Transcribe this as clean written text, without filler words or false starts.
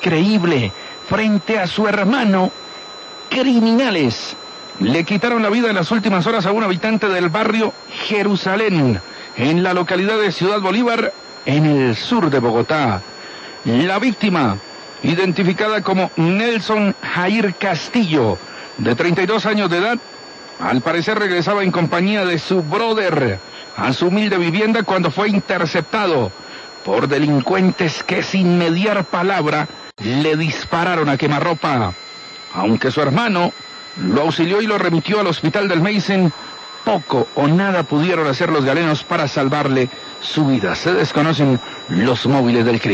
increíble frente a su hermano. Criminales le quitaron la vida en las últimas horas a un habitante del barrio Jerusalén, en la localidad de Ciudad Bolívar, en el sur de Bogotá. La víctima, identificada como Nelson Jair Castillo, de 32 años de edad, al parecer regresaba en compañía de su brother a su humilde vivienda cuando fue interceptado por delincuentes que sin mediar palabra le dispararon a quemarropa. Aunque su hermano lo auxilió y lo remitió al hospital del Mason, poco o nada pudieron hacer los galenos para salvarle su vida. Se desconocen los móviles del crimen.